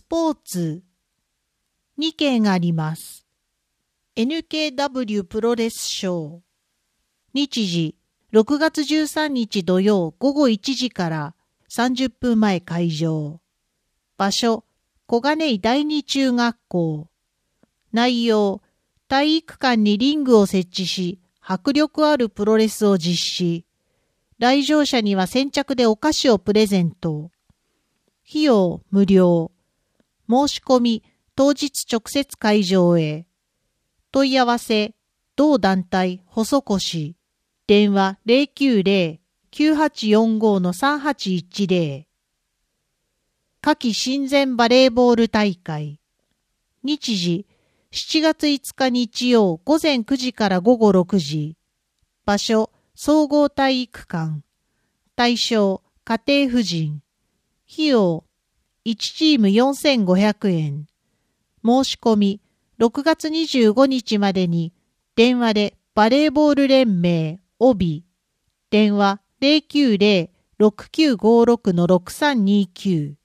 ポーツ。2件あります。NKW プロレスショー。日時、6月13日土曜午後1時から30分前会場。場所、小金井第二中学校。内容、体育館にリングを設置し、迫力あるプロレスを実施。来場者には先着でお菓子をプレゼント。費用無料。申し込み当日直接会場へ。問い合わせ同団体細越。電話090-9845-3810。夏季親善バレーボール大会。日時7月5日日曜午前9時から午後6時。場所総合体育館。対象家庭婦人。費用1チーム4500円。申し込み6月25日までに電話でバレーボール連盟帯電話090-6956-6329